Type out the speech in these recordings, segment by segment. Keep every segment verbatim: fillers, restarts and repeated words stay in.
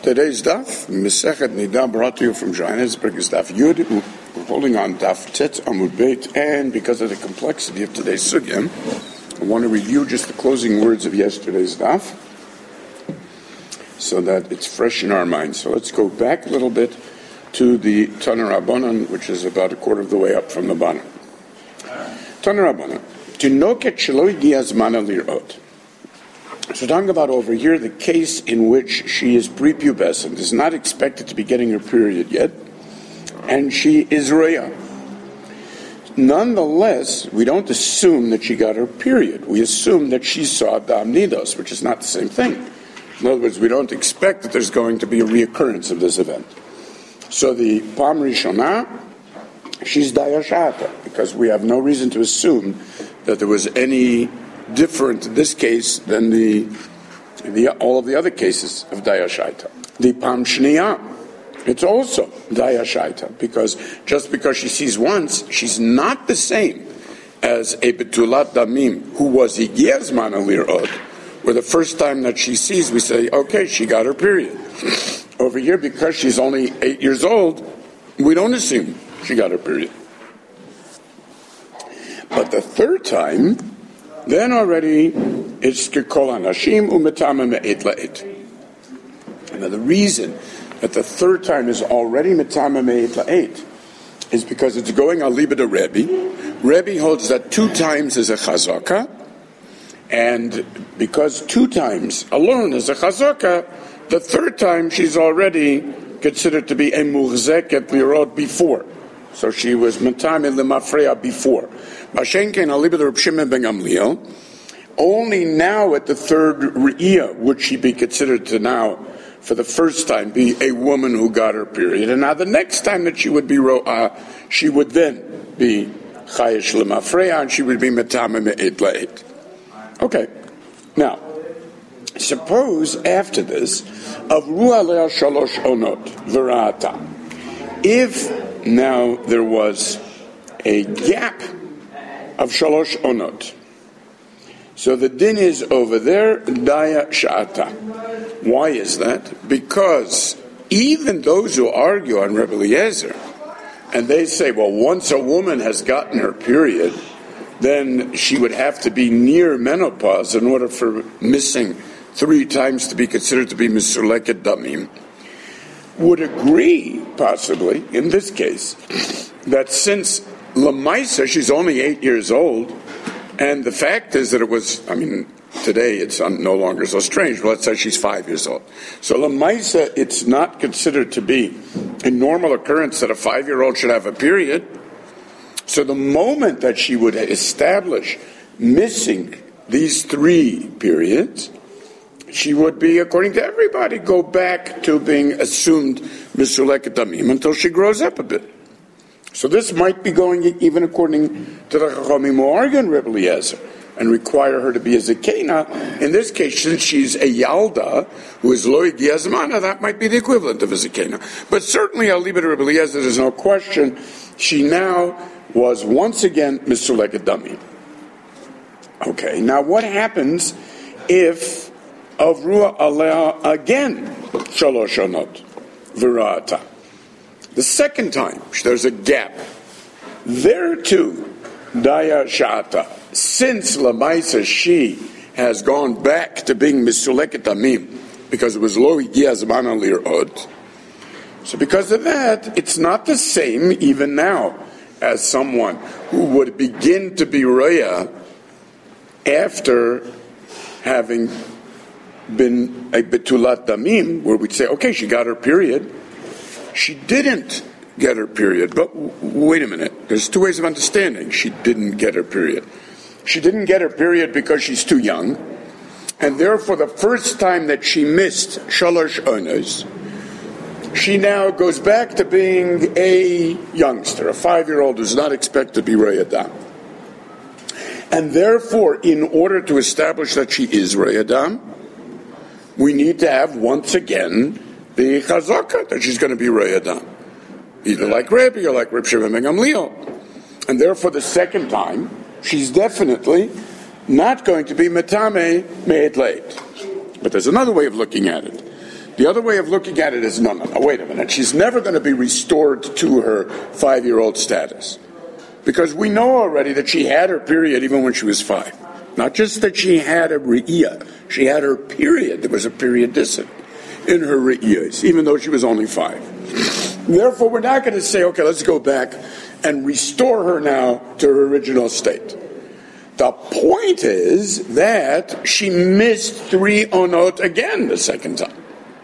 Today's daf, Mesechet Nida, brought to you from Johannesburg, is daf Yud. We're holding on daf Tet Amud Beit, and because of the complexity of today's sugya, I want to review just the closing words of yesterday's daf, so that it's fresh in our minds. So let's go back a little bit to the Tana Rabbanan, which is about a quarter of the way up from the bottom. Tana Rabbanan, Tinoket shelo higia zmana lirot. So talking about over here the case in which she is prepubescent, is not expected to be getting her period yet, and she is roya. Nonetheless, we don't assume that she got her period. We assume that she saw dam nidos, which is not the same thing. In other words, we don't expect that there's going to be a reoccurrence of this event. So the Pam Rishonah, she's dayashata, because we have no reason to assume that there was any different in this case than the, the all of the other cases of dayashaita. The Pam Shniya, it's also dayashaita, because just because she sees once, she's not the same as a betulat damim who was higia zmana lirot, where the first time that she sees, we say, okay, she got her period. Over here, because she's only eight years old, we don't assume she got her period. But the third time, then already it's kekol hanashim umetama me'et la'et. Now the reason that the third time is already metama me'et la'et is because it's going al libed Rebbe. Rebbe holds that two times is a chazaka, and because two times alone is a chazaka, the third time she's already considered to be a muhzeket lirot before. So she was metame lemafreya before. Mashenken alibed Reb Shimon ben Gamliel. Only now at the third re'iyah would she be considered to now, for the first time, be a woman who got her period. And now the next time that she would be ro'ah, she would then be chayesh lemafreya, and she would be metame me'et la'et. Okay. Now, suppose after this, avru alea shalosh onot v'ra'ata. If now there was a gap of shalosh onot, so the din is over there, daya sha'ata. Why is that? Because even those who argue on Rebbe Eliezer, and they say, well, once a woman has gotten her period, then she would have to be near menopause in order for missing three times to be considered to be misuleket damim, would agree, possibly, in this case, that since Lamaisa, she's only eight years old, and the fact is that it was, I mean, today it's no longer so strange, but let's say she's five years old. So Lamaisa, it's not considered to be a normal occurrence that a five-year-old should have a period. So the moment that she would establish missing these three periods, she would be, according to everybody, go back to being assumed misuleket damim until she grows up a bit. So this might be going even according to the Chachamim who argue in Rebbe Eliezer and require her to be a zekena. In this case, since she's a yalda who is lo higia zmana, that might be the equivalent of a zekena. But certainly, al libed Rebbe Eliezer, there's no question, she now was once again misuleket damim. Okay, now what happens if avru alea again shalosh onot v'ra'ata? The second time, there's a gap. There too, daya sha'ata. Since lamaisa, she has gone back to being misuleket damim because it was lo higia zmana lirot. So because of that, it's not the same even now as someone who would begin to be roya after having been a betulat damim, where we'd say, okay, she got her period. She didn't get her period, but w- wait a minute. There's two ways of understanding. She didn't get her period. She didn't get her period because she's too young, and therefore the first time that she missed shalosh onos, she now goes back to being a youngster, a five-year-old who's not expected to be royadam. And therefore, in order to establish that she is royadam, we need to have once again the chazaka that she's going to be royadam, either like Rebbe or like Reb Shimon ben Gamliel. And therefore, the second time, she's definitely not going to be metame me'et la'et. But there's another way of looking at it. The other way of looking at it is, no, no, no, wait a minute. She's never going to be restored to her five-year-old status. Because we know already that she had her period even when she was five. Not just that she had a re'iyah, she had her period. There was a periodicity in her re'iyahs, even though she was only five. Therefore, we're not going to say, okay, let's go back and restore her now to her original state. The point is that she missed three onot again the second time.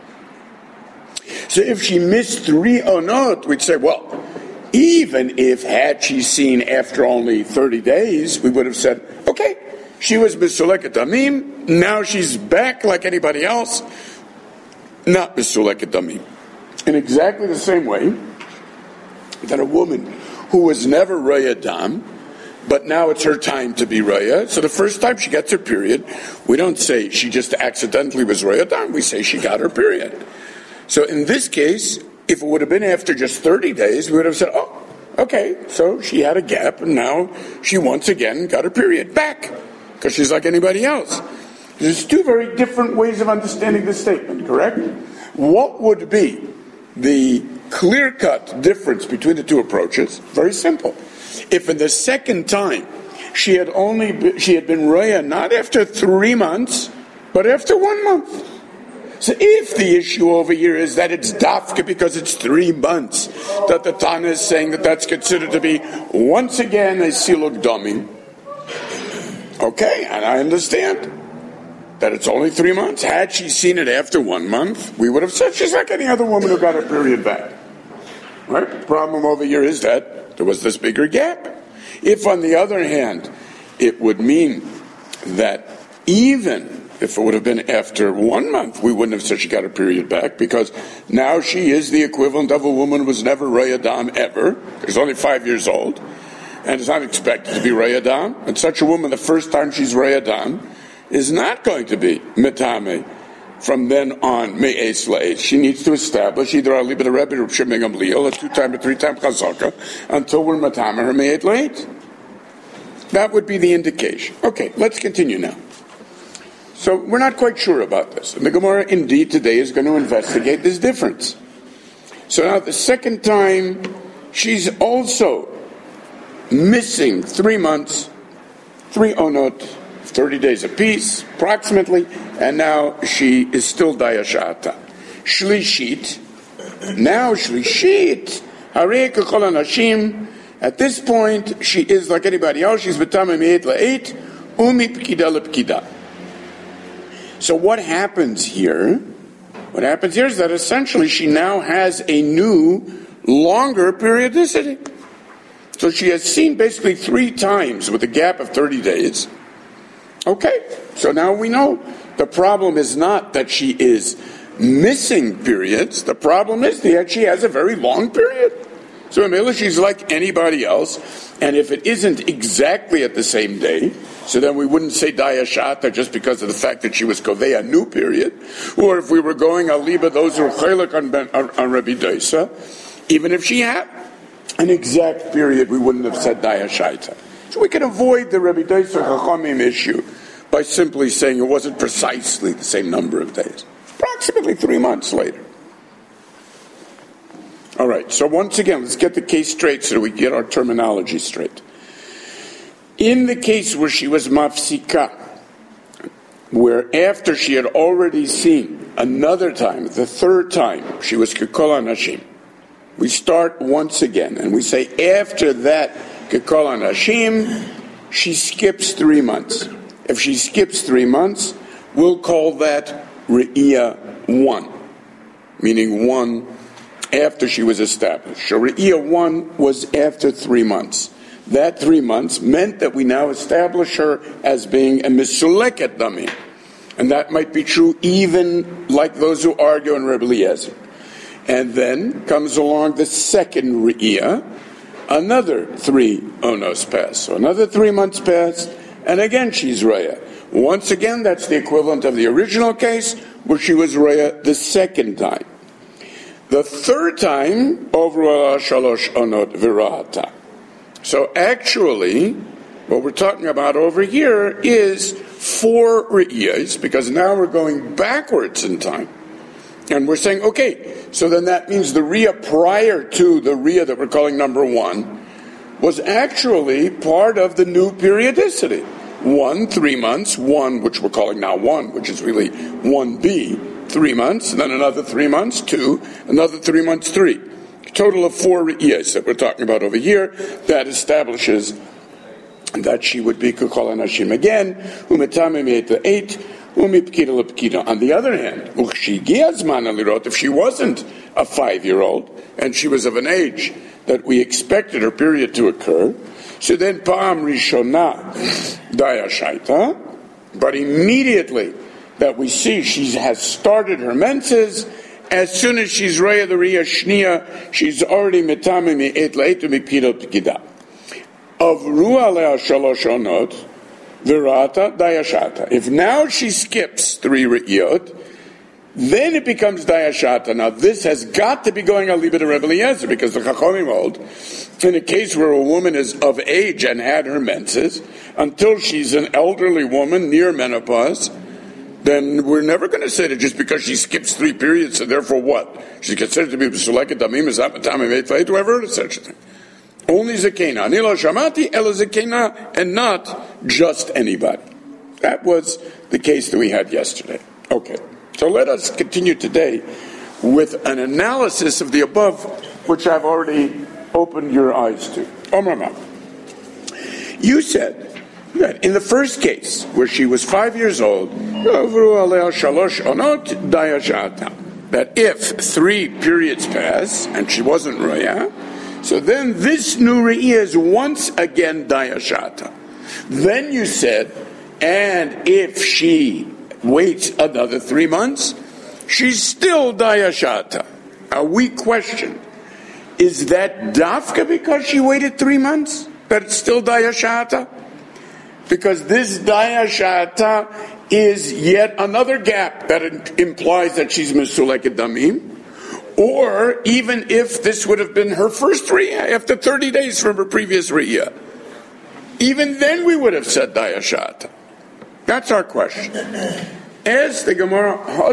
So if she missed three onot, we'd say, well, even if had she seen after only thirty days, we would have said, okay, she was Mesuleket Damim, now she's back like anybody else, not Mesuleket Damim. In exactly the same way that a woman who was never Raya Dam, but now it's her time to be Raya, so the first time she gets her period, we don't say she just accidentally was Raya Dam, we say she got her period. So in this case, if it would have been after just thirty days, we would have said, oh, okay, so she had a gap, and now she once again got her period back, because she's like anybody else. There's two very different ways of understanding this statement, correct? What would be the clear-cut difference between the two approaches? Very simple. If in the second time she had only been, she had been Raya not after three months, but after one month. So if the issue over here is that it's dafka because it's three months, that the Tana is saying that that's considered to be once again a siluk dami, okay, and I understand that it's only three months. Had she seen it after one month, we would have said she's like any other woman who got her period back. Right? The problem over here is that there was this bigger gap. If, on the other hand, it would mean that even if it would have been after one month, we wouldn't have said she got her period back, because now she is the equivalent of a woman who was never Raya Dam ever, she's only five years old, and is not expected to be Raya Dam. And such a woman, the first time she's Raya Dam, is not going to be Metame from then on, Me'es La'es. She needs to establish either Aliba the Rebbe or Sheming Gamliel, a two-time or three-time Chazaka, until we're Metame her Me'et La'es. That would be the indication. Okay, let's continue now. So we're not quite sure about this. And the Gemara, indeed, today is going to investigate this difference. So now the second time, she's also missing three months, three onot, thirty days apiece, approximately, and now she is still dayashata. Shlishit, now Shlishit, harei kechol hanashim, at this point, she is like anybody else, she's betame me'et la'et, umi pkida lepkida. So what happens here, what happens here is that essentially she now has a new, longer periodicity. So she has seen basically three times with a gap of thirty days. Okay, so now we know the problem is not that she is missing periods. The problem is that she has a very long period. So Amila, she's like anybody else, and if it isn't exactly at the same day, so then we wouldn't say Dayashata just because of the fact that she was Kovei, a new period, or if we were going Aliba, those who are Chaylik on, on, on Rabbi Daisa, even if she had an exact period, we wouldn't have said Dayashata. So we can avoid the Rabbi Daisa Chachamim issue by simply saying it wasn't precisely the same number of days. Approximately three months later. All right, so once again, let's get the case straight so that we get our terminology straight. In the case where she was mafsika, where after she had already seen another time, the third time, she was kekol hanashim, we start once again, and we say after that kekol hanashim, she skips three months. If she skips three months, we'll call that re'iyah one, meaning one after she was established. So re'iyah one was after three months. That three months meant that we now establish her as being a misuleket dami. And that might be true even like those who argue in Rebbe Eliezer. And then comes along the second re'iyah, another three onos pass. So another three months passed, and again she's raya. Once again, that's the equivalent of the original case, where she was raya the second time. The third time, overall shalosh onot virahata. So actually, what we're talking about over here is four re'iyahs, because now we're going backwards in time. And we're saying, okay, so then that means the Riyah prior to the Riyah that we're calling number one was actually part of the new periodicity. One, three months, one, which we're calling now one, which is really one B, three months, and then another three months, two, another three months, three. A total of four Riyahs that we're talking about over here. That establishes that she would be Kukol Anashim again, Umetame Me'et eight, Umipkida Lepkida. On the other hand, if she wasn't a five-year-old, and she was of an age that we expected her period to occur, so then Pa'am Rishona Dayashaita, but immediately that we see she has started her menses, as soon as she's Raya the Riyah Shnia, she's already Metame Me'et Leit Umipkida Lepkida. Of Ruah Lea Shalosh Onot, Virata Dayashata. If now she skips three Riyot, then it becomes Dayashata. Now this has got to be going al Libet Rebbe Eliezer, because the Chachamim hold, in a case where a woman is of age and had her menses, until she's an elderly woman near menopause, then we're never going to say that just because she skips three periods, so therefore what? She's considered to be B'suleket Damim, Zapatam, Emet, do I ever heard of such a thing? Only Zakena. Anilo Shamati, Ela Zakena, and not just anybody. That was the case that we had yesterday. Okay. So let us continue today with an analysis of the above, which I've already opened your eyes to. Omar, you said that in the first case, where she was five years old, that if three periods pass and she wasn't Raya, so then this new Riyah is once again Dayashata. Then you said, and if she waits another three months, she's still Dayashata. A weak question. Is that Dafka because she waited three months? That it's still Dayashata? Because this Dayashata is yet another gap that implies that she's Mesuleket Damim. Or even if this would have been her first Riyah after thirty days from her previous Riyah, even then we would have said Dayashata. That's our question. As the Gemara,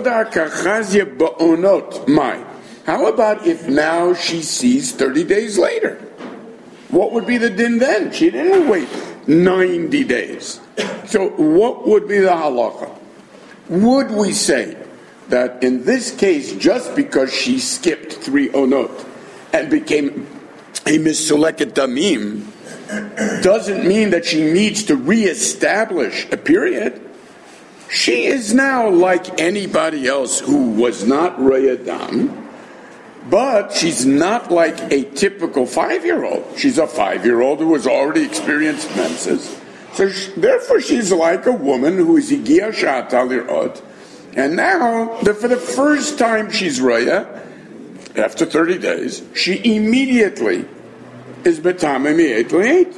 how about if now she sees thirty days later? What would be the din then? She didn't wait ninety days. So what would be the halacha? Would we say that in this case, just because she skipped three onot and became a Mesuleket Damim, doesn't mean that she needs to reestablish a period? She is now like anybody else who was not Raya Dam, but she's not like a typical five-year-old. She's a five-year-old who has already experienced menses. So she, therefore she's like a woman who is Igia Sha'ata Lirot. And now, the, for the first time she's Raya, after thirty days, she immediately is Betame Me'et Le'et.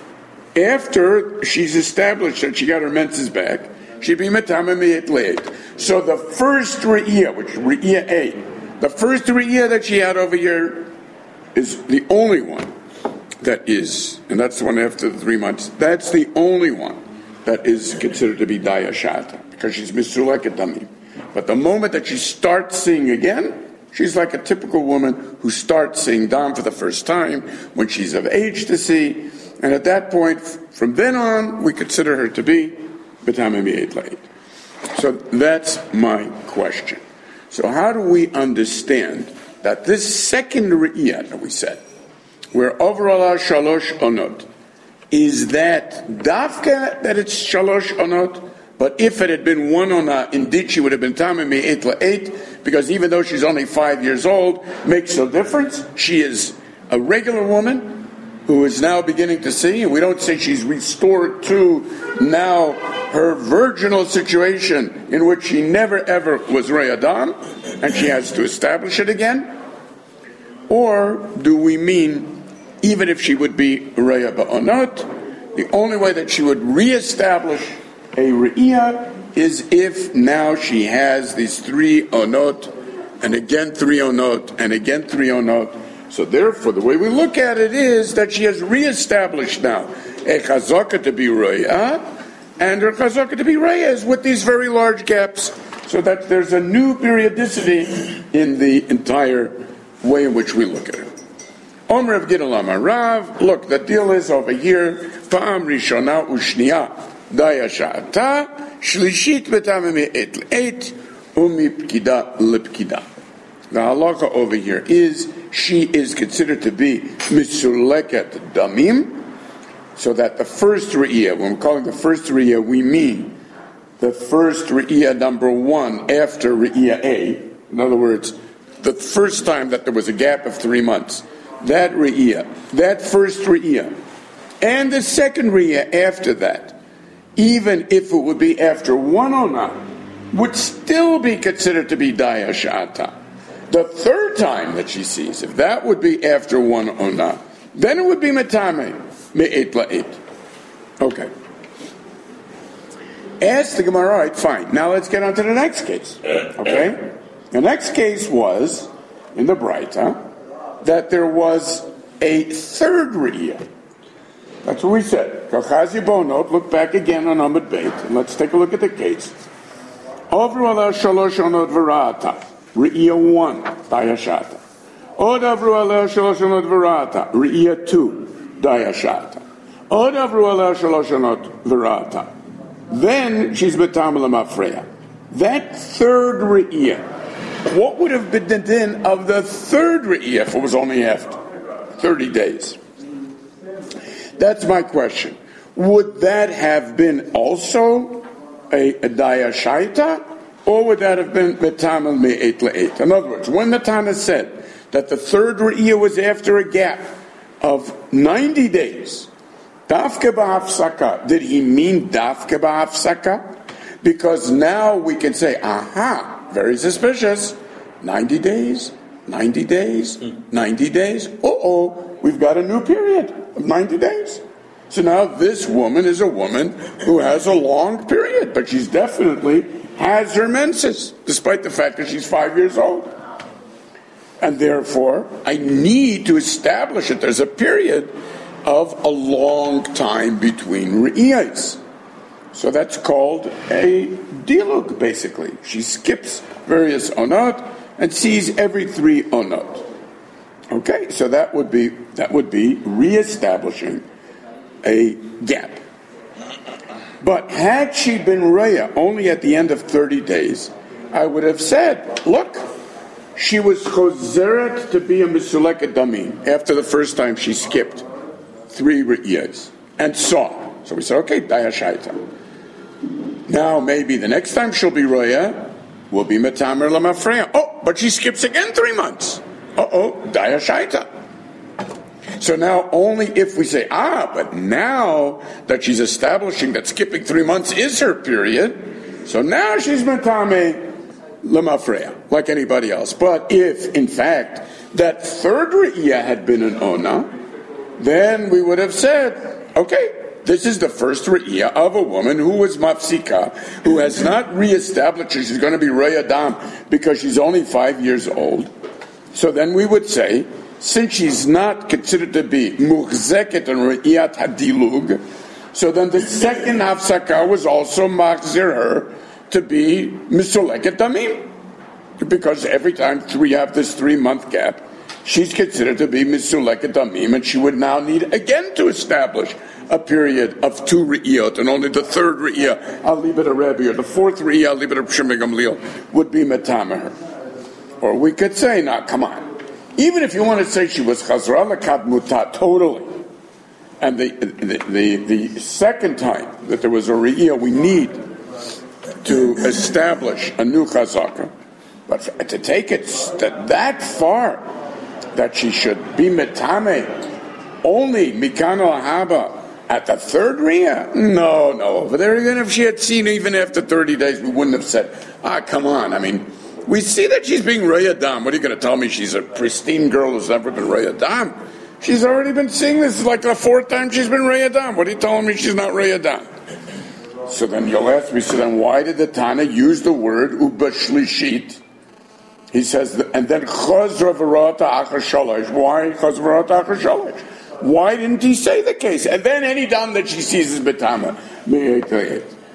After she's established that she got her menses back, she'd be Betame Me'et Le'et. So the first Riyah, which is Riyah A, the first Riyah that she had over here is the only one that is, and that's the one after the three months, that's the only one that is considered to be Dayashata, because she's Mesuleket Damim. But the moment that she starts seeing again, she's like a typical woman who starts seeing Dam for the first time when she's of age to see, and at that point, from then on, we consider her to be B'tamim Me'et Le'et. So that's my question. So how do we understand that this second Riyah that we said, where overall Shalosh Onot, is that Dafka that it's Shalosh Onot? But if it had been one ona, indeed she would have been Tamim Me'et Le'et, because even though she's only five years old, makes no difference. She is a regular woman who is now beginning to see, and we don't say she's restored to now her virginal situation in which she never ever was Raya Dam, and she has to establish it again. Or do we mean, even if she would be Raya Ba'onot, the only way that she would reestablish a Riyah is if now she has these three onot, and again three onot, and again three onot. So therefore, the way we look at it is that she has reestablished now a chazaka to be Raya, and her chazaka to be Raya is with these very large gaps. So that there's a new periodicity in the entire way in which we look at it. Omer of Gidol Rav, look, the deal is over here, Pa'am Rishona Ushniya Daya Sha'ata, Shlishit Betame Me'et L'Eit, Umi Pkida L'Pkida. The halacha over here is, she is considered to be Misuleket Damim, so that the first Re'iyah, when we're calling the first Re'iyah, we mean the first Re'iyah number one after Re'iyah A. In other words, the first time that there was a gap of three months. That Re'iyah, that first Re'iyah, and the second Re'iyah after that, even if it would be after one Onah, would still be considered to be Daya Sha'ata. The third time that she sees, if that would be after one Onah, then it would be Metame, Me'et La'et. Okay. Ask the Gemara, right, fine. Now let's get on to the next case. Okay? The next case was, in the Braita, that there was a third Re'iyah. That's what we said. Kachazi Bonot, look back again on Amud Beit, and let's take a look at the case. Ovru ala shalosh onot v'ra'ata. Re'iyah one, Dayashata. Od avru ala shalosh onot v'ra'ata. Re'iyah two, Dayashata. Od avru ala shalosh onot v'ra'ata. Then she's Betam L'Mafreya. That third Re'iyah, what would have been the din of the third Re'iyah if it was only after thirty days? That's my question. Would that have been also a, a Daya Shaita, or would that have been Betamel Me'et Le'et? In other words, when the Tana said that the third Re'iyah was after a gap of ninety days, Dafke Ba'afsaka, did he mean Dafke Ba'afsaka? Because now we can say, aha, very suspicious. ninety days, ninety days, ninety days. Uh-oh, we've got a new period of ninety days. So now this woman is a woman who has a long period, but she's definitely has her menses, despite the fact that she's five years old. And therefore, I need to establish that there's a period of a long time between Re'iyahs. So that's called a dilug, basically. She skips various onot and sees every three onot. Okay, so that would be that would be reestablishing a gap. But had she been Reya only at the end of thirty days, I would have said, look, she was chozeret to be a misuleket damim after the first time she skipped three Re'iyahs and saw. So we said, okay, Dayashaita. Now maybe the next time she'll be Roya will be Metamer Lamafreya. Oh, but she skips again three months. Uh-oh, Dayashaita. So now only if we say, ah, but now that she's establishing that skipping three months is her period, so now she's Metame Lamafreya, like anybody else. But if, in fact, that third Re'iyah had been an Ona, then we would have said, okay, this is the first Re'iyah of a woman who was Mafsika, who has not reestablished she's going to be Rei Adam because she's only five years old. So then we would say, since she's not considered to be Muhzeket and Re'iyat Hadilug, so then the second Hafsaka was also Machzir her to be Misoleket Damim. Because every time we have this three-month gap, she's considered to be Misoleket Damim, and she would now need again to establish a period of two Re'iyot, and only the third Re'iyah, I'll leave it a Rebbe, or the fourth Re'iyah, I'll leave it a Shimon Gamliel, would be Metamer. Or we could say, now, come on. Even if you want to say she was Chazra Lakat Mutat, totally, and the, the, the, the second time that there was a Re'iyah, we need to establish a new Chazaka, but to take it that, that far, that she should be Metame, only Mikano Ahaba, at the third Re'iyah? No, no. Over there, even if she had seen even after thirty days, we wouldn't have said, ah, come on. I mean, we see that she's being Rei Adam. What are you going to tell me? She's a pristine girl who's never been Rei Adam. She's already been seeing this. It's like the fourth time she's been Rei Adam. What are you telling me she's not Rei Adam? So then you'll ask me, so then why did the Tana use the word Ubashlishit? He says, and then Chazra V'rata Achar Shalosh. Why Chazra V'rata Achar Shalosh? Why didn't he say the case? And then any dam that she sees is betama.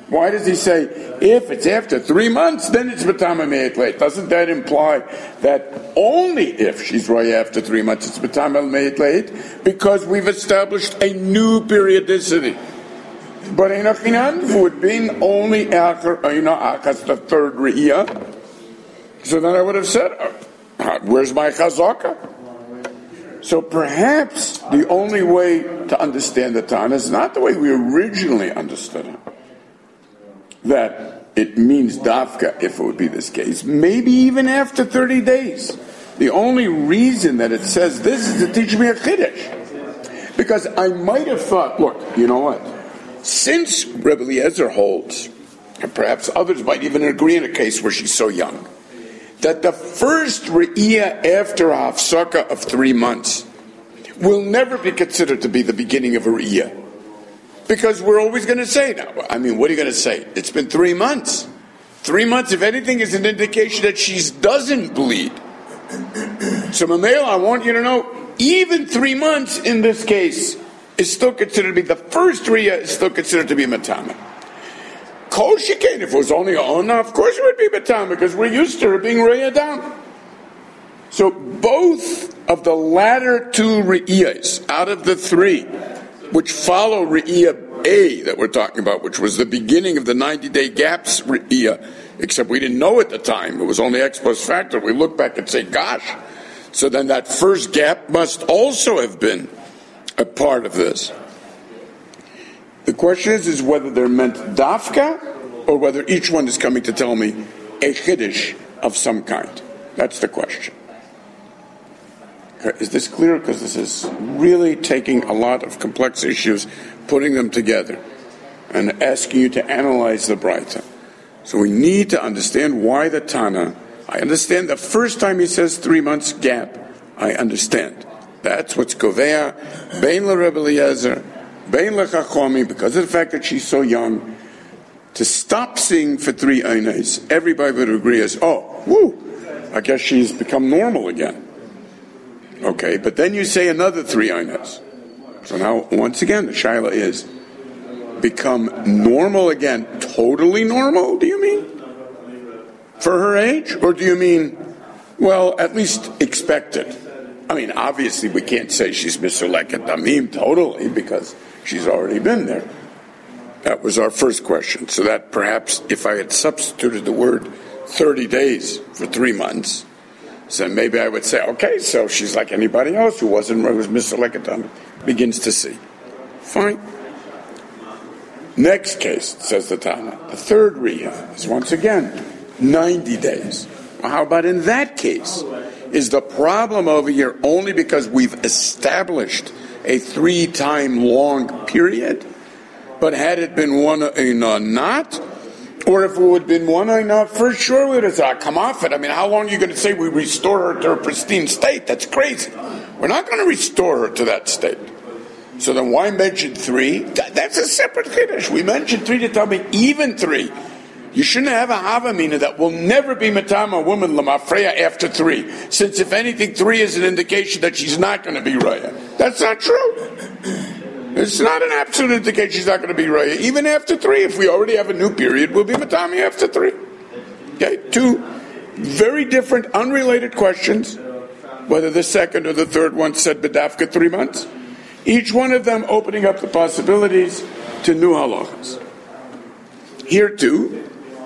Why does he say, if it's after three months, then it's Matama Me'et Leit? Doesn't that imply that only if she's Roya after three months, it's Matama Me'et Leit? Because we've established a new periodicity. But Einachinan would be only after Einaachas, the third Re'iyah. So then I would have said, uh, where's my Chazaka? So perhaps the only way to understand the Tana is not the way we originally understood it. That it means dafka, if it would be this case, maybe even after thirty days. The only reason that it says this is to teach me a chiddush. Because I might have thought, look, you know what? Since Rebbe Eliezer holds, and perhaps others might even agree in a case where she's so young, that the first re'iyah after a hafsaka of three months will never be considered to be the beginning of a re'iyah. Because we're always going to say now, I mean, what are you going to say? It's been three months. Three months, if anything, is an indication that she doesn't bleed. So, Mamel, I want you to know, even three months in this case is still considered to be, the first re'iyah is still considered to be matama. Kol shekain, if it was only a ona, of course it would be matama, because we're used to her being re'iyah down. So, both of the latter two re'iyahs, out of the three, which follow Re'iyah A that we're talking about, which was the beginning of the ninety-day gaps Re'iyah, except we didn't know at the time. It was only ex post facto. We look back and say, gosh. So then that first gap must also have been a part of this. The question is, is whether they're meant dafka or whether each one is coming to tell me a chiddush of some kind. That's the question. Is this clear? Because this is really taking a lot of complex issues, putting them together, and asking you to analyze the Braita. So we need to understand why the Tana. I understand the first time he says three months gap. I understand. That's what's Kovea, Bein le Rebbe Eliezer, Bein le Chachomi, because of the fact that she's so young, to stop seeing for three einos, everybody would agree as, oh, woo, I guess she's become normal again. Okay, but then you say another three einos. So now, once again, the shaila is, become normal again, totally normal, do you mean? For her age? Or do you mean, well, at least expected? I mean, obviously we can't say she's misuleket damim totally, because she's already been there. That was our first question. So that perhaps, if I had substituted the word thirty days for three months, so maybe I would say, okay, so she's like anybody else who wasn't, who was misuleket, begins to see. Fine. Next case, says the Tana, the third Re'iyah is once again ninety days. Well, how about in that case? Is the problem over here only because we've established a three-time long period? But had it been one uh, not? Or if it would have been one enough, for sure we would have said, come off it. I mean, how long are you going to say we restore her to her pristine state? That's crazy. We're not going to restore her to that state. So then why mention three? That's a separate chiddush. We mentioned three to tell me even three. You shouldn't have a havamina that will never be matama a woman lamafreya after three. Since if anything, three is an indication that she's not going to be raya. That's not true. It's not an absolute indication she's not going to be raya. Even after three, if we already have a new period, we'll be matami after three. Okay, two very different, unrelated questions. Whether the second or the third one said bedafka three months. Each one of them opening up the possibilities to new halachas. Here too,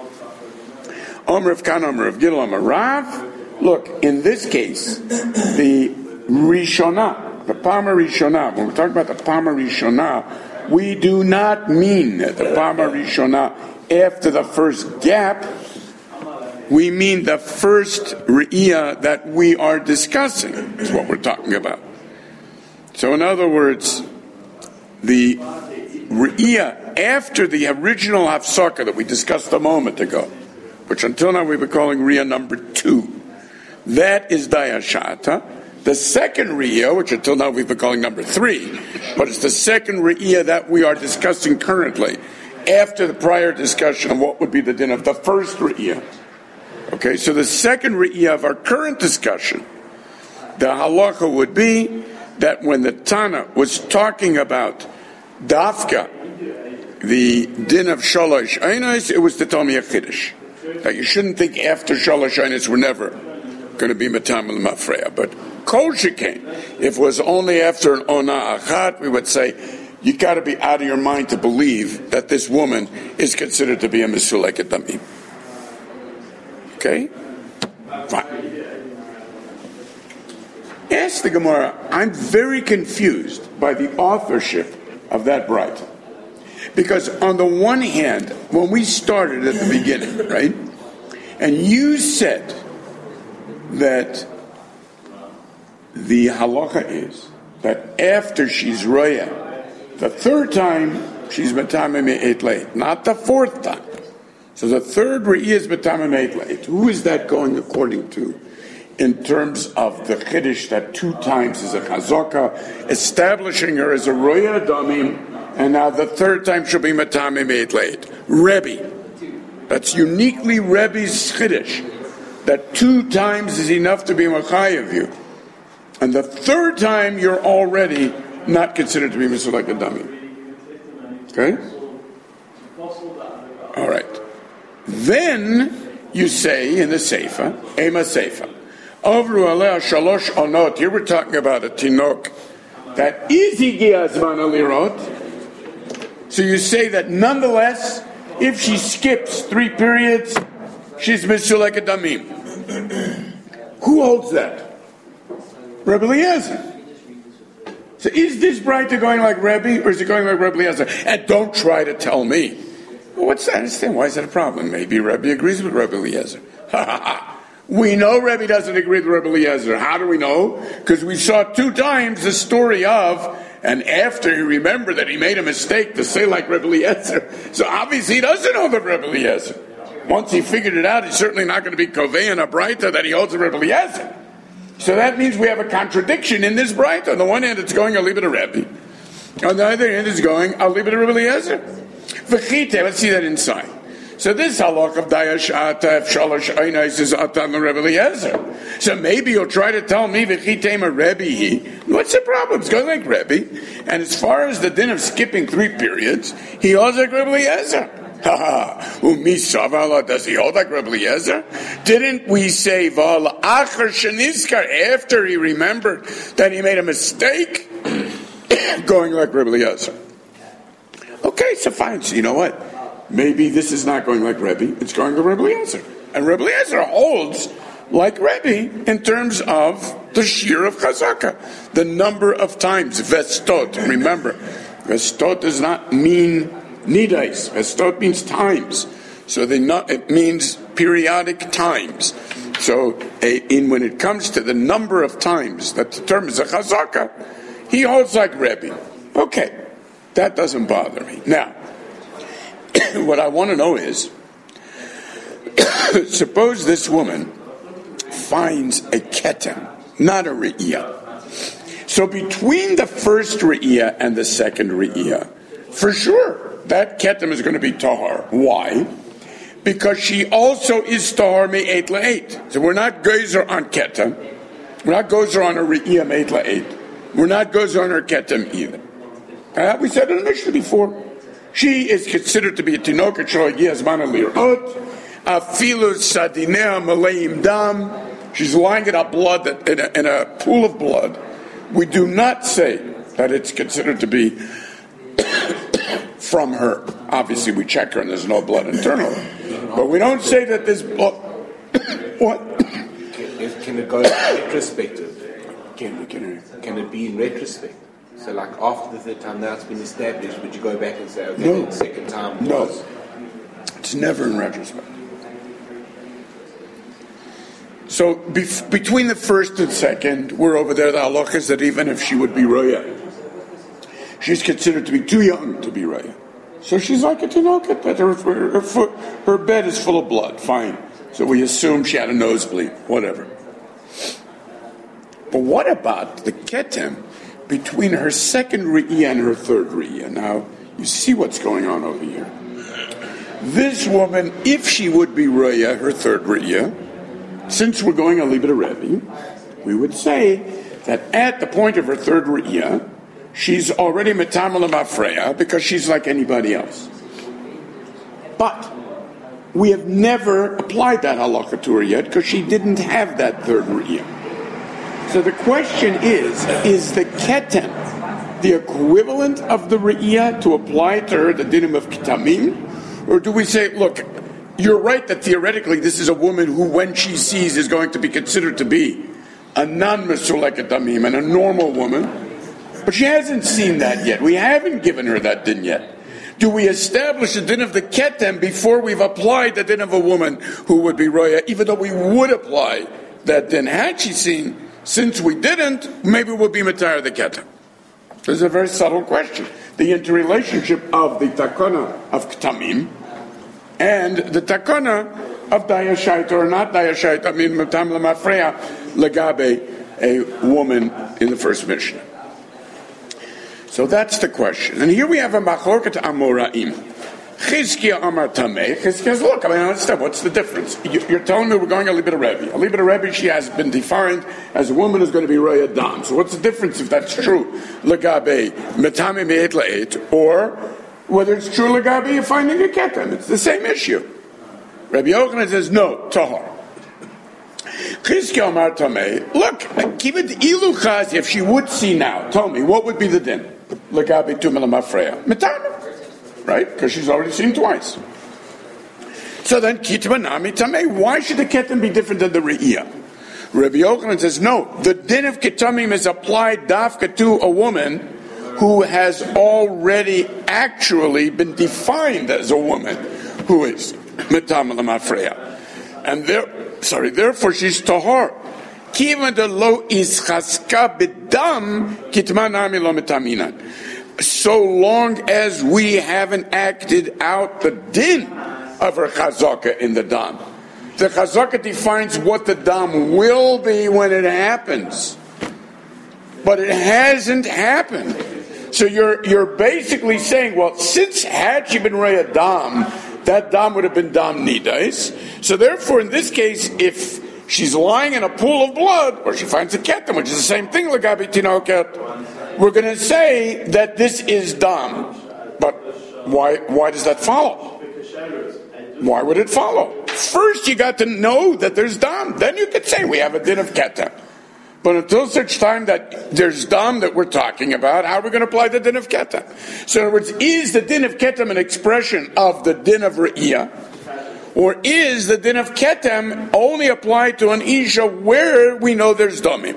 Omer of Kan, Omer of Gidl, Omer Rav. Look, in this case, the Rishonah, the Pama Rishonah, when we're talking about the Pama Rishonah, we do not mean the Pama Rishonah after the first gap. We mean the first Re'iyah that we are discussing, is what we're talking about. So in other words, the Re'iyah after the original Hafsaka that we discussed a moment ago, which until now we've been calling Re'iyah number two, that is Dayashata. The second Re'iyah, which until now we've been calling number three, but it's the second Re'iyah that we are discussing currently, after the prior discussion of what would be the din of the first Re'iyah. Okay, so the second Re'iyah of our current discussion, the halacha would be that when the Tana was talking about dafka the din of Shalosh Einos, it was to tell me a Chiddush. That you shouldn't think after Shalosh Einos we're never going to be Matam al-Mafreya. But Kol Shekain, if it was only after an Ona Achat, we would say, you got to be out of your mind to believe that this woman is considered to be a Mesuleket Damim. Okay? Fine. Ask the Gemara, I'm very confused by the authorship of that Braita. Because on the one hand, when we started at the beginning, right, and you said that the halacha is that after she's roya, the third time she's matame me'et leit, not the fourth time. So the third re'iyah is matame me'et leit. Who is that going according to in terms of the chiddush that two times is a chazaka, establishing her as a roya damim, and now the third time she'll be matame me'et leit? Rebbe. That's uniquely Rebbe's chiddush, that two times is enough to be machayev you. And the third time, you're already not considered to be Mesuleket Damim. Okay? All right. Then, you say in the Seifa, Ema Seifa, Avru aleh shalosh onot, here we're talking about a tinok that is higia zman alirot. So you say that nonetheless, if she skips three periods, she's Mesuleket Damim. Who holds that? Rebbe Eliezer. So is this Braita going like Rebbe, or is it going like Rebbe Eliezer? And don't try to tell me. Well, what's that? I understand. Why is that a problem? Maybe Rebbe agrees with Rebbe Eliezer. We know Rebbe doesn't agree with Rebbe Eliezer. How do we know? Because we saw two times the story of, and after he remembered that he made a mistake to say like Rebbe Eliezer. So obviously he doesn't know the Rebbe Eliezer. Once he figured it out, he's certainly not going to be Kovei and a Braita that he holds the Rebbe Eliezer. So that means we have a contradiction in this Braita. On the one hand, it's going, I'll leave it to Rebbe. On the other hand, it's going, I'll leave it to Rebbe Eliezer. V'chite, let's see that inside. So this halach of Dayash Ata, if Shalosh Einos is Ata and Rebbe Eliezer. So maybe you'll try to tell me, V'chite ma Rebbe he. What's the problem? It's going like Rebbe. And as far as the din of skipping three periods, he holds like Rebbe Eliezer. Does he hold like Rebbe Eliezer? Didn't we say Val Acher Sheniskar after he remembered that he made a mistake? Going like Rebbe Eliezer. Okay, so fine. So you know what? Maybe this is not going like Rebbe. It's going like Rebbe Eliezer. And Rebbe Eliezer holds like Rebbe in terms of the shear of Chazaka, the number of times. Vestot. Remember, Vestot does not mean Nidais. Vestot means times. So they not, it means periodic times. So a, in when it comes to the number of times that determines a chazaka, he holds like Rebbe. Okay, that doesn't bother me. Now, what I want to know is, suppose this woman finds a ketem, not a re'iyah. So between the first re'iyah and the second re'iyah, for sure, that ketem is going to be tahar. Why? Because she also is tahar me'et la'et. So we're not gozer on ketem. We're not gozer on her re'iyah me'et la'et. We're not gozer on her ketem either. Uh, we said in the Mishnah before. She is considered to be a tinoket shloigi azman alirot. Afilu sadineh maleim dam. She's lying in a blood that, in, a, in a pool of blood. We do not say that it's considered to be from her. Obviously, we check her and there's no blood internal. But we don't say that there's blood. What? Can it go retrospective? Can, can, can it be in retrospect? So, like after the third time now it's been established, would you go back and say, okay, no. the second time No. was? It's never in retrospect. So, be- between the first and second, we're over there. The halach is that even if she would be roya, she's considered to be too young to be roya. So she's like a tinoket, but her, her, her, foot, her bed is full of blood. Fine. So we assume she had a nosebleed, whatever. But what about the ketem between her second re'iyah and her third re'iyah? Now, you see what's going on over here. This woman, if she would be roya, her third re'iyah, since we're going a libra Rebbe, we would say that at the point of her third re'iyah, she's already Metamel Mafreya because she's like anybody else. But we have never applied that halakha to her yet because she didn't have that third re'iyah. So the question is, is the ketem the equivalent of the re'iyah to apply to her the dinim of ketamim? Or do we say, look, you're right that theoretically this is a woman who, when she sees, is going to be considered to be a non-mesulek ketamim and a normal woman, but she hasn't seen that yet. We haven't given her that din yet. Do we establish the din of the ketem before we've applied the din of a woman who would be roya, even though we would apply that din had she seen? Since we didn't, maybe we'll be matar the ketem. This is a very subtle question. The interrelationship of the takana of ketamim and the takana of dayashait or not dayashait, I mean matam lamafreya legabe, a woman in the first Mishnah. So that's the question. And here we have a machloket amoraim. Chizkiah amar tameh. Chizkiah says, look, I mean, I understand. What's the difference? You're telling me we're going a libid Rebbe. A libid Rebbe, she has been defined as a woman who's going to be roya dam. So what's the difference if that's true? Legabe metame me'et la'et, or whether it's true legabe you're finding a ketem. It's the same issue. Rabbi Yochanan says, no, tahor. Chizkiah amar tameh. Look, keep it ilu chaz. If she would see now, tell me, what would be the din? Legabe tumela mafreya. Metame. Right? Because she's already seen twice. So then, kitmanami tameh. Why should the ketem be different than the re'iyah? Rabbi Yochanan says, no, the din of ketamim is applied dafka to a woman who has already actually been defined as a woman who is metam lamafreya. And there, sorry, therefore she's tahor. Kiva de lo ischaska bedam kitmanami lo metaminan. So long as we haven't acted out the din of her chazaka in the dam. The chazaka defines what the dam will be when it happens. But it hasn't happened. So you're you're basically saying, well, since had she been reya dam, that dam would have been dam nidais. So therefore, in this case, if she's lying in a pool of blood, or she finds a ketem, which is the same thing, legabi tinoket, we're going to say that this is dam. But why why does that follow? Why would it follow? First you got to know that there's dam. Then you could say we have a din of ketem. But until such time that there's dam that we're talking about, how are we going to apply the din of ketem? So in other words, is the din of ketem an expression of the din of re'iyah? Or is the din of ketem only applied to an isha where we know there's damim?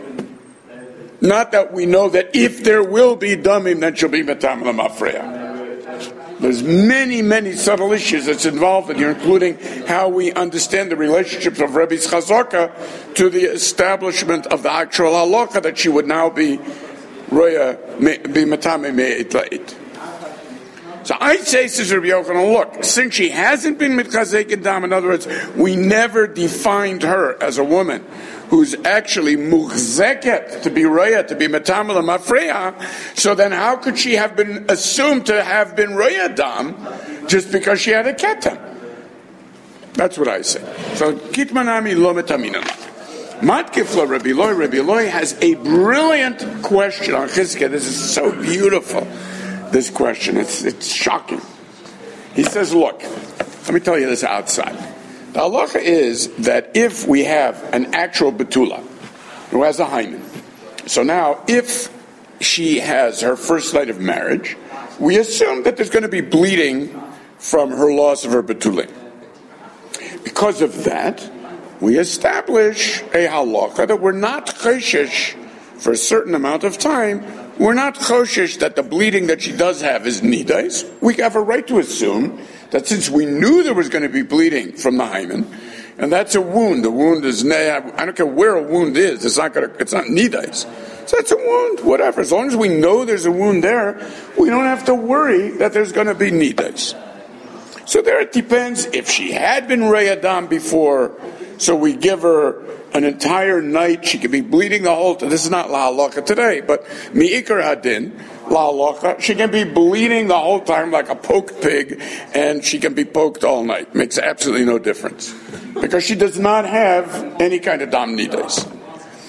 Not that we know that if there will be damim, then she'll be metam lamafreya. There's many, many subtle issues that's involved in here, including how we understand the relationships of Rebbe's chazaka to the establishment of the actual halacha that she would now be roya, be metame me'et la'et. So I say, says Rabbi Yochanan, look, since she hasn't been mitchazek and dam, in other words, we never defined her as a woman who's actually muchzeket to be roya, to be metamel and mafreya, so then how could she have been assumed to have been roya dam just because she had a ketem? That's what I say. So, kitmanami lo metamina. Matkifla Rabbi Eloi. Rabbi Eloi has a brilliant question on Chizkiah. This is so beautiful. This question, it's it's shocking. He says, look, let me tell you this outside. The halacha is that if we have an actual betula who has a hymen, so now if she has her first night of marriage, we assume that there's going to be bleeding from her loss of her betula. Because of that, we establish a halacha that we're not choshesh for a certain amount of time. We're not choshesh that the bleeding that she does have is nidais. We have a right to assume that since we knew there was going to be bleeding from the hymen, and that's a wound. The wound is ne. I don't care where a wound is. It's not going to. It's not nidais. So it's a wound. Whatever. As long as we know there's a wound there, we don't have to worry that there's going to be nidais. So there it depends. If she had been reyadam before, so we give her an entire night, she could be bleeding the whole time. This is not la halacha today, but mi'ikar hadin, la halacha, she can be bleeding the whole time like a poked pig, and she can be poked all night. Makes absolutely no difference. Because she does not have any kind of dam nidas.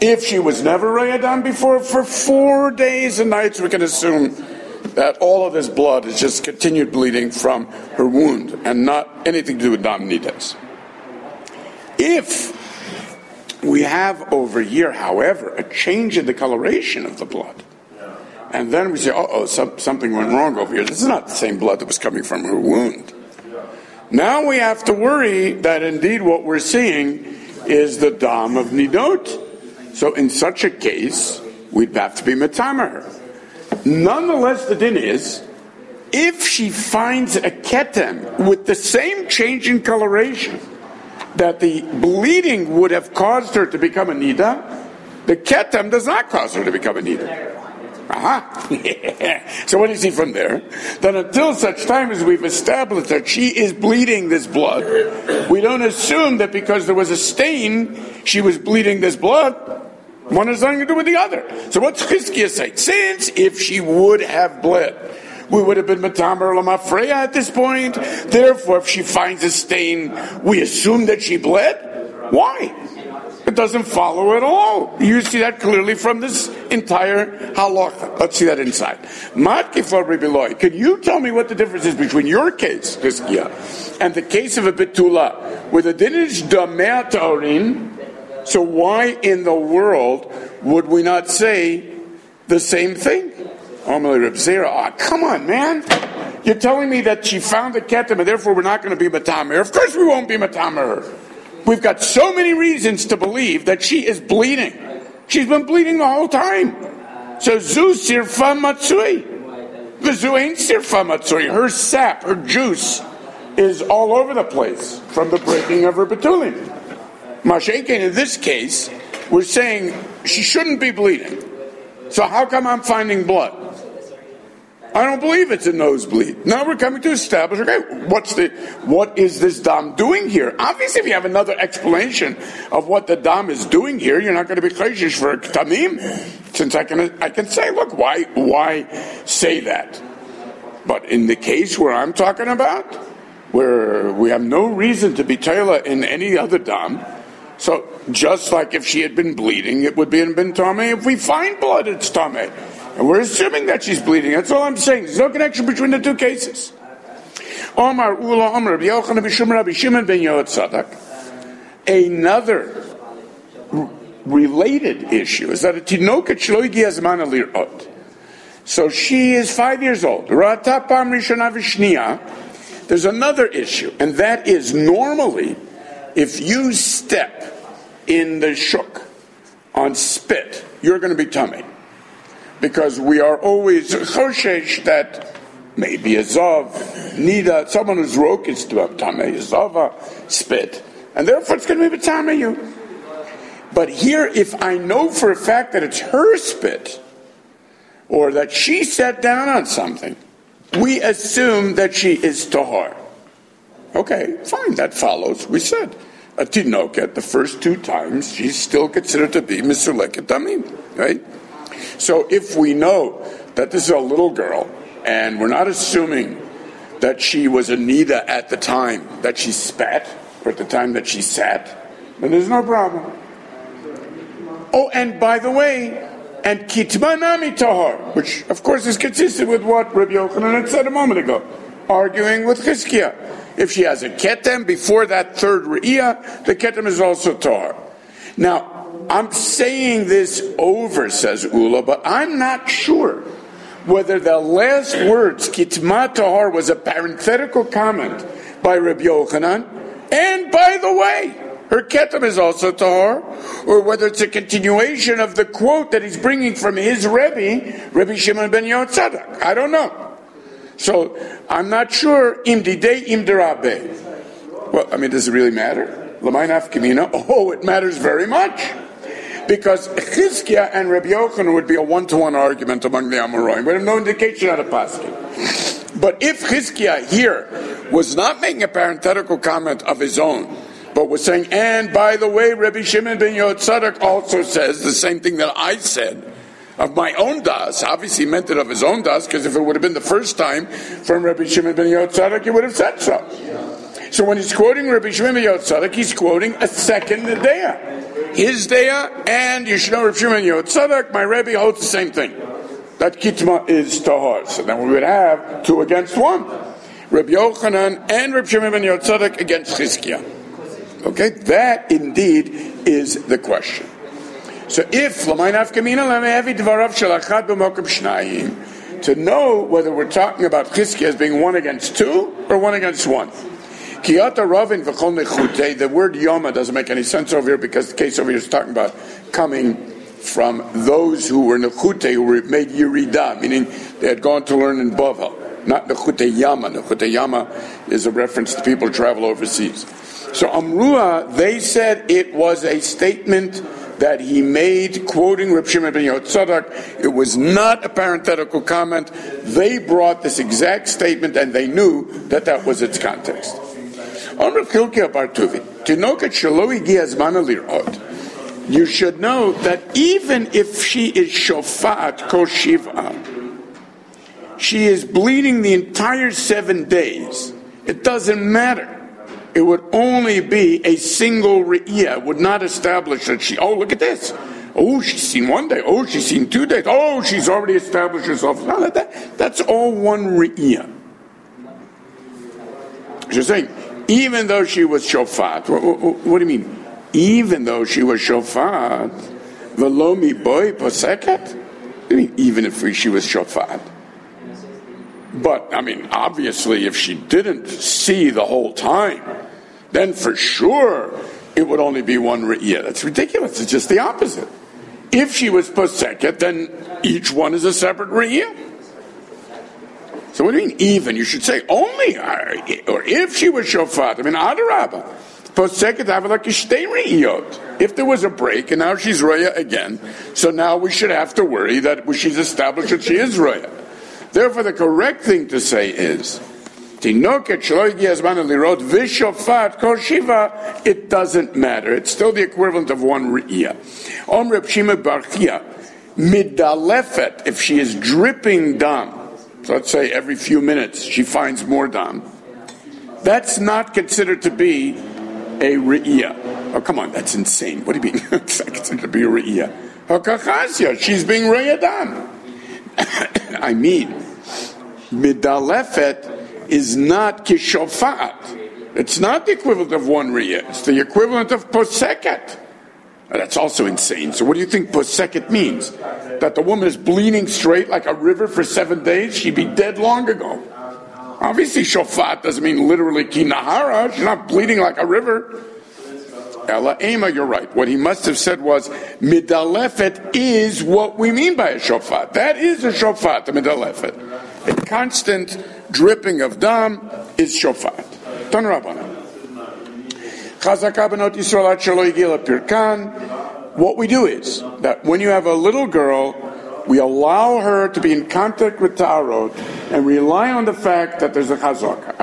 If she was never Rayadam before, for four days and nights, we can assume that all of this blood is just continued bleeding from her wound and not anything to do with Dam Nidas. If we have over here, however, a change in the coloration of the blood, and then we say, uh-oh, some, something went wrong over here. This is not the same blood that was coming from her wound. Now we have to worry that indeed what we're seeing is the Dam of Nidot. So in such a case, we'd have to be Metamer her. Nonetheless, the din is, if she finds a ketem with the same change in coloration that the bleeding would have caused her to become a nida, the ketem does not cause her to become a nida. Aha. Yeah. So what do you see from there? That until such time as we've established that she is bleeding this blood, we don't assume that because there was a stain, she was bleeding this blood. One has nothing to do with the other. So what's Chizkiah saying? Since if she would have bled, we would have been Matamer Lamafreya at this point. Therefore, if she finds a stain, we assume that she bled. Why? It doesn't follow at all. You see that clearly from this entire halacha. Let's see that inside. Can you tell me what the difference is between your case, Chizkiah, and the case of a betula, where the din is dameh ta'orin? So why in the world would we not say the same thing? Oh, come on, man. You're telling me that she found a ketem and therefore we're not going to be matamer. Of course we won't be matamer. We've got so many reasons to believe that she is bleeding. She's been bleeding the whole time. So zu sirfa matsui. The zu ain't sirfa matsui. Her sap, her juice, is all over the place from the breaking of her betulim. Mashenkin, in this case, we're saying she shouldn't be bleeding. So how come I'm finding blood? I don't believe it's a nosebleed. Now we're coming to establish, okay, what's the, what is this dam doing here? Obviously, if you have another explanation of what the dam is doing here, you're not going to be chayshish for a tamim. Since I can, I can say, look, why, why say that? But in the case where I'm talking about, where we have no reason to be tayla in any other dam, so just like if she had been bleeding, it would be in bin tameh. If we find blood, it's tameh. And we're assuming that she's bleeding. That's all I'm saying. There's no connection between the two cases. Omar Ula Omar Rabbi Yochanan B'Shimon Rabbi Shimon ben Yoetzadak. Another r- related issue is that a tinoket shlo higi hazman lirot. So she is five years old. Ra'ata pam rishona v'shniya. There's another issue, and that is normally if you step in the shuk on spit, you're going to be tummy. Because we are always choshesh that maybe a zav, nida, someone who's rok is to have tameh, zava, spit, and therefore it's going to be b'tameh you. But here, if I know for a fact that it's her spit, or that she sat down on something, we assume that she is tahar. Okay, fine, that follows. We said a tinoket, the first two times, she's still considered to be misuleket tamim, right? So if we know that this is a little girl, and we're not assuming that she was a nida at the time that she spat, or at the time that she sat, then there's no problem. Oh, and by the way, and kitma nami tahar, which of course is consistent with what Rabbi Yochanan had said a moment ago, arguing with Chizkiah. If she has a ketem before that third re'iyah, the ketem is also tahar. Now, I'm saying this over, says Ula, but I'm not sure whether the last words, kitma tahar, was a parenthetical comment by Rabbi Yochanan, and by the way, her ketem is also tahar, or whether it's a continuation of the quote that he's bringing from his Rebbe, Rabbi Shimon ben Yoetzadak. I don't know. So, I'm not sure, im didei im derabe. Well, I mean, does it really matter? L'may nafkamina? Oh, it matters very much. Because Chizkiah and Rabbi Yochanan would be a one-to-one argument among the Amoraim. We have no indication out of Paskin. But if Chizkiah here was not making a parenthetical comment of his own, but was saying, and by the way, Rabbi Shimon ben Yoetzadak also says the same thing that I said of my own das, obviously meant it of his own das, because if it would have been the first time from Rabbi Shimon ben Yoetzadak, he would have said so. So when he's quoting Rabbi Shimon ben Yoetzadak, he's quoting a second Nedea. his daya, and you should know Reb Shimon Yotzadok, my Rebbe, holds the same thing. That kitma is tahor. So then we would have two against one. Reb Yochanan and Reb Shimon ben Yotzadok against Chizkiah. Okay, that indeed is the question. So if to know whether we're talking about Chizkiah as being one against two or one against one. The word Yoma doesn't make any sense over here because the case over here is talking about coming from those who were Nechute, who were made Yerida, meaning they had gone to learn in Bavel. Not Nechute Yama. Nechute Yama is a reference to people who travel overseas. So Amrua, they said it was a statement that he made, quoting Reb Shimon ben Yotzadok. It was not a parenthetical comment. They brought this exact statement, and they knew that that was its context. You should know that even if she is shofat kol shiva, she is bleeding the entire seven days. It doesn't matter. It would only be a single re'iyah. It would not establish that she, oh, look at this. Oh, she's seen one day. Oh, she's seen two days. Oh, she's already established herself. No, that, that's all one re'iyah. She's saying, even though she was shofat, what, what, what do you mean? Even though she was shofat, v'lo mi boy poseket? What do you mean, even if she was shofat? But, I mean, obviously, if she didn't see the whole time, then for sure it would only be one re'iyah. That's ridiculous. It's just the opposite. If she was poseket, then each one is a separate re'iyah. So what do you mean even? You should say only, or if she was shofat. I mean, adarabah. Poseket avalak ishtei re'iyot. If there was a break and now she's roya again, so now we should have to worry that she's established that she is roya. Therefore, the correct thing to say is, it doesn't matter. It's still the equivalent of one re'iyah. Om Reb Shimon bar Chia, midalefet, if she is dripping dam, so let's say every few minutes she finds more dam, that's not considered to be a re'iyah. Oh, come on, that's insane. What do you mean? It's not considered to be a re'iyah. Hakachasya, she's being re'iyah dam. I mean, midalefet is not kishofat. It's not the equivalent of one re'iyah. It's the equivalent of poseket. That's also insane. So what do you think poseket means? That the woman is bleeding straight like a river for seven days? She'd be dead long ago. Obviously, shofat doesn't mean literally kinahara. She's not bleeding like a river. Ella Ema, you're right. What he must have said was, midalefet is what we mean by a shofat. That is a shofat, the midalefet. A constant dripping of dam is shofat. Tan Rabbanan. Chazaka benot Yisrael ad shelo yigila pirkan. What we do is, that when you have a little girl, we allow her to be in contact with Ta'arot and rely on the fact that there's a chazaka.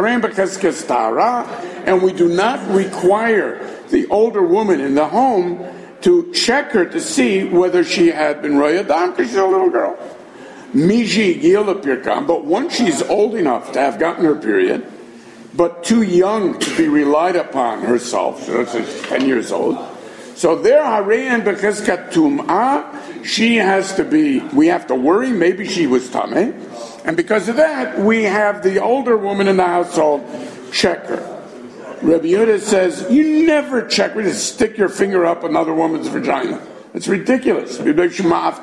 And we do not require the older woman in the home to check her to see whether she had been roya dam because she's a little girl. Miji gila pirkam, but once she's old enough to have gotten her period, but too young to be relied upon herself, so she's ten years old. So there, hareyan becheskat tum'ah, she has to be, we have to worry, maybe she was tameh, and because of that, we have the older woman in the household check her. Rabbi Yehuda says, you never check her, just stick your finger up another woman's vagina. It's ridiculous. You're going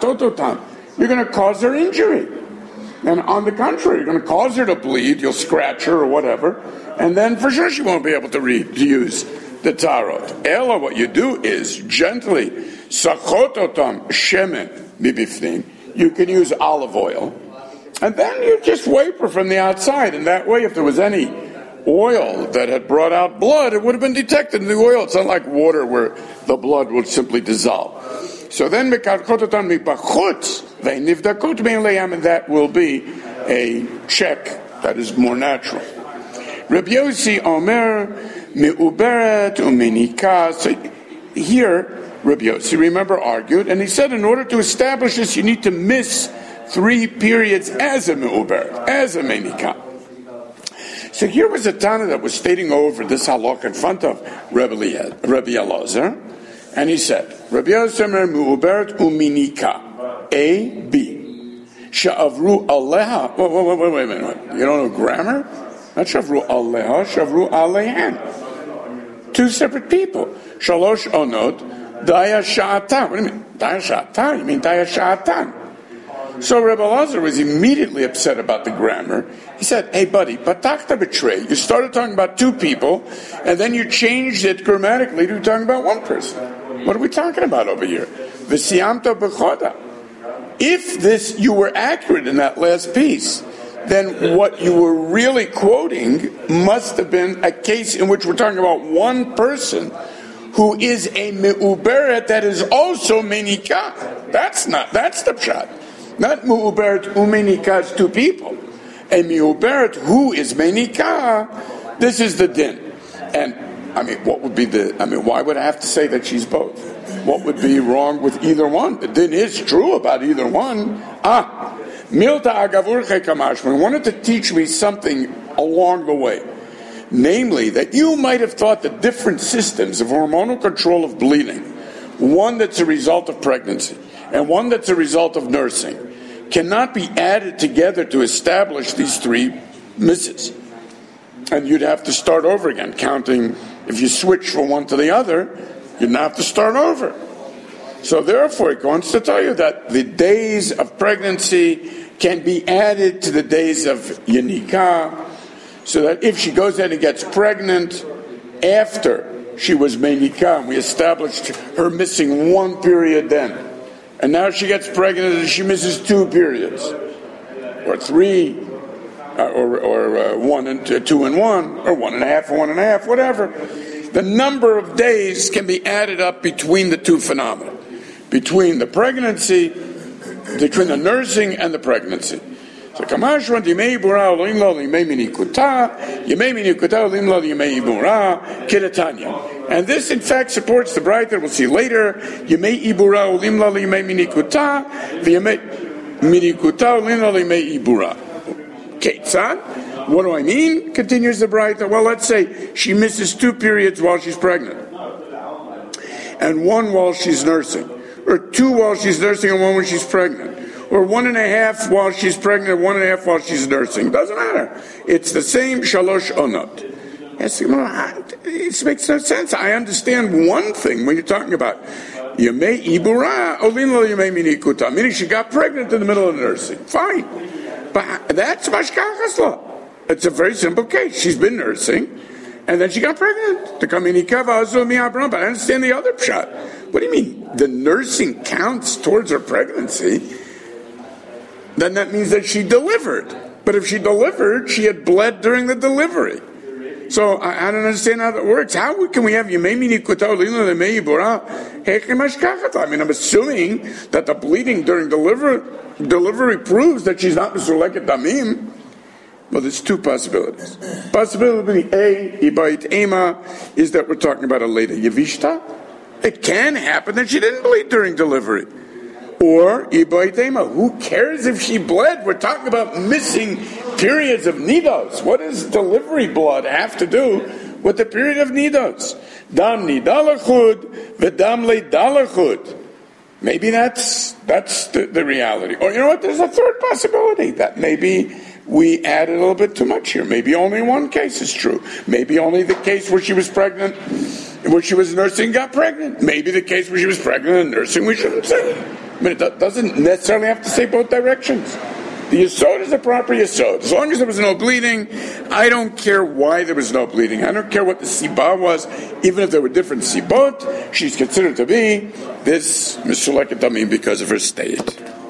to cause her injury. And on the contrary, you're going to cause her to bleed, you'll scratch her or whatever, and then for sure she won't be able to, read, to use the tarot. Ella, what you do is gently, sachototam shemen mibifnim, you can use olive oil, and then you just wipe her from the outside, and that way if there was any oil that had brought out blood, it would have been detected in the oil. It's not like water where the blood would simply dissolve. So then, and that will be a check that is more natural. Rabbi Yossi Omer me'uberet u'menika. So here, Rabbi Yossi, remember, argued, and he said in order to establish this, you need to miss three periods as a me'uberet, as a menika. So here was a Tana that was stating over this halakha in front of Rabbi Elazar, And he said, Rabbi Yosemer mu'uberet uminika, A, B. Sha'avru aleha, wait, wait, wait, wait a minute, you don't know grammar? Not shavru aleha, shavru alehan. Two separate people. Shalosh onot, daya sha'atan. What do you mean? Daya sha'atan? You mean daya sha'atan? So Rebbe Elazar was immediately upset about the grammar. He said, hey buddy, patakta betray. You started talking about two people, and then you changed it grammatically to talking about one person. What are we talking about over here? V'siyamta b'choda. If this, you were accurate in that last piece, then what you were really quoting must have been a case in which we're talking about one person who is a me'uberet that is also menikah. That's not, that's the pshat. Not me'uberet umenikah is two people. A me'uberet who is menikah, this is the din. And, I mean, what would be the, I mean, why would I have to say that she's both? What would be wrong with either one? The din is true about either one. Ah, milta agavurche kamashman wanted to teach me something along the way. Namely, that you might have thought the different systems of hormonal control of bleeding, one that's a result of pregnancy and one that's a result of nursing, cannot be added together to establish these three misses. And you'd have to start over again, counting, if you switch from one to the other, you'd have to start over. So therefore, it wants to tell you that the days of pregnancy can be added to the days of Yanikah, so that if she goes in and gets pregnant after she was Menikah, we established her missing one period then, and now she gets pregnant and she misses two periods, or three, uh, or, or uh, one and two, two and one, or one and a half and one and a half, whatever. The number of days can be added up between the two phenomena, between the pregnancy, between the nursing and the pregnancy. So kamashwan yimei ibura olim lo yimei minikuta, yimei minikuta olim lo yimei ibura kiratanya. And this, in fact, supports the bright that we'll see later. Yimei ibura olim lo yimei minikuta, v'yimei minikuta olim lo yimei ibura. Ketzad? What do I mean? Continues the bright. Well, let's say she misses two periods while she's pregnant, and one while she's nursing, or two while she's nursing and one when she's pregnant. Or one and a half while she's pregnant, one and a half while she's nursing. Doesn't matter. It's the same shalosh onot. Yes, it makes no sense. I understand one thing when you're talking about yemei ibura, olin lo yemei minikuta, meaning she got pregnant in the middle of nursing. Fine. But that's mashkachas law. It's a very simple case. She's been nursing, and then she got pregnant. But I understand the other pshat. What do you mean? The nursing counts towards her pregnancy? Then that means that she delivered. But if she delivered, she had bled during the delivery. So I, I don't understand how that works. How can we have Yemei Minikuta Olinu Lemei Ibura Hechem Ashkachata? I mean, I'm assuming that the bleeding during deliver, delivery proves that she's not Mesuleket Damim. Well, there's two possibilities. Possibility A, Ibayit Ema, is that we're talking about a later Yevishta. It can happen that she didn't bleed during delivery. Or, who cares if she bled? We're talking about missing periods of nidos. What does delivery blood have to do with the period of nidos? Dam nidalachud, v'dam leidalachud. Maybe that's that's the, the reality. Or you know what? There's a third possibility that maybe we added a little bit too much here. Maybe only one case is true. Maybe only the case where she was pregnant, where she was nursing, got pregnant. Maybe the case where she was pregnant and nursing, we shouldn't say. I mean, it doesn't necessarily have to say both directions. The yesod is a proper yesod. As long as there was no bleeding, I don't care why there was no bleeding. I don't care what the sibah was. Even if there were different sibot, she's considered to be this Mesuleket Damim because of her state.